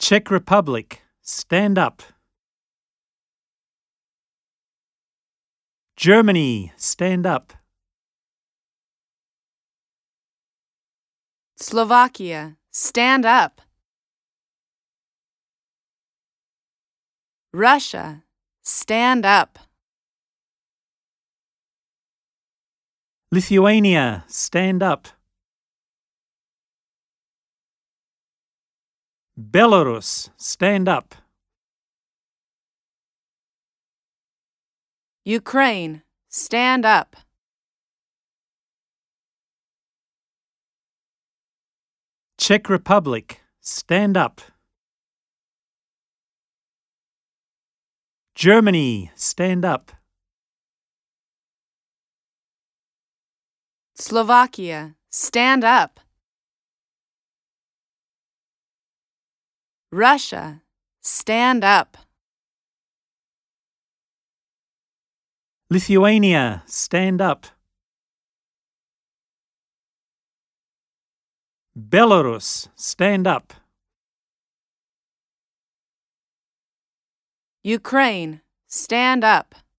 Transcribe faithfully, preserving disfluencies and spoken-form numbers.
Czech Republic, stand up. Germany, stand up. Slovakia, stand up. Russia, stand up. Lithuania, stand up. Belarus, stand up. Ukraine, stand up. Czech Republic, stand up. Germany, stand up. Slovakia, stand up. Russia, stand up. Lithuania, stand up. Belarus, stand up. Ukraine, stand up.